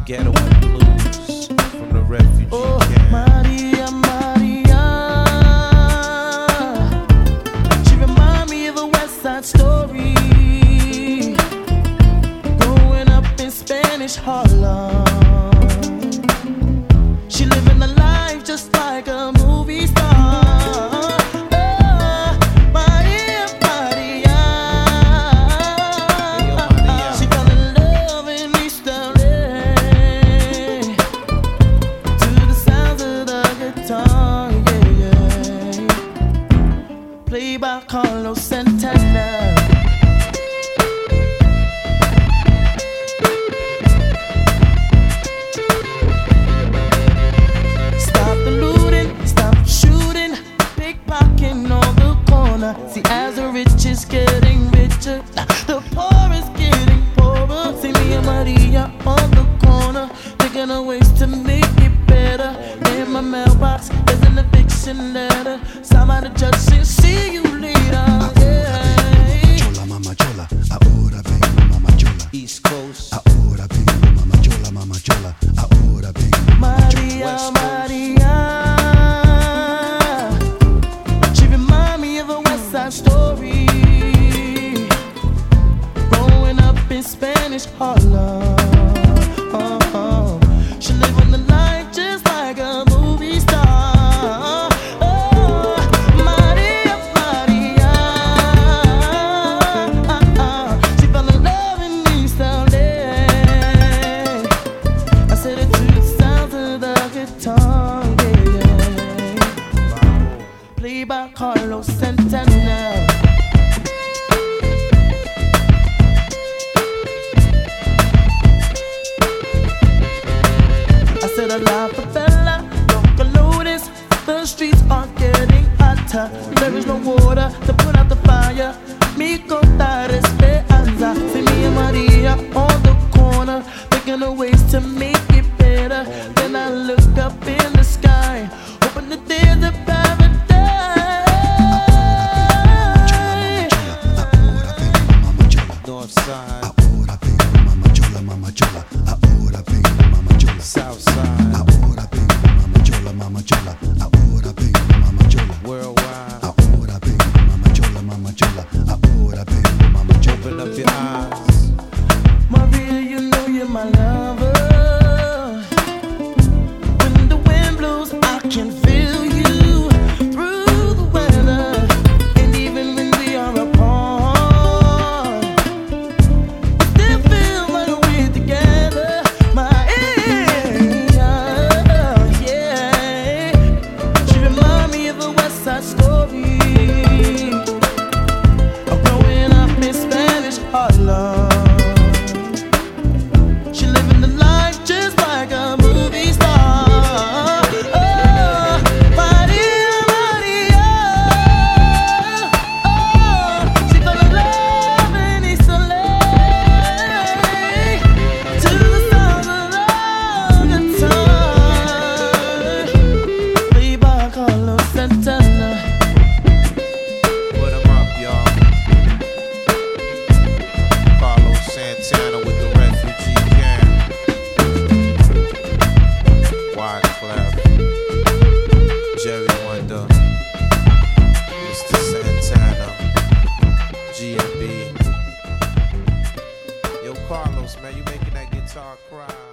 Ghetto and Blues from the refugee camp. Maria, Maria, she remind me of a West Side Story. Growing up in Spanish Harlem, she living a life just like a movie star. Played by Carlos Santana. Stop the looting, stop shooting, pickpocketing on the corner. See, as the rich is getting richer, the poor is getting poorer. See me and Maria on the corner, thinking of ways to make it better. In my mailbox, there's an eviction letter. Somebody judge says, see you later. Chola, mama chola, ahora vengo, mama chola. East Coast. Ahora vengo, mama chola, mama chola. Ahora vengo, mama chola. Maria, Maria, she remind me of a West Side Story. Growing up in Spanish Harlem, she living the life just like a movie star. Maria, Maria, she fell in love in East LA. I said it to the sounds of the guitar, yeah. Played by Carlos Santana. I said a la favela, local notice. The streets are getting hotter. There is no water to put out the fire. Mi contar esperanza. See me and Maria on the corner, thinking of ways to make it better. Then I look up in the sky, hoping that there's a paradise. North side. Ahora vengo, mama chola, mama chola. Ahora vengo, mama chola. South side. Ahora vengo, mama chola, mama chola. Ahora vengo, mama chola. Worldwide. Ahora vengo, mama chola, mama chola. Ahora vengo, mama chola. Open up your eyes. Maria, you know you're my lover. When the wind blows, I can feel you through the weather. And even when we are apart, we still feel like we're together. Yeah. She remind me of a West Side Story. Of growing up in Spanish Harlem. She living the life just like a movie star. Maria, Maria, she fell in love in East LA. To the sound of the guitar, played by Carlos Santana. Put 'em up, y'all. Carlos Santana with the refugee camp. Wyclef, Jerry Wonder, Mr. Santana, G&B. Yo, Carlos, man, you making that guitar cry.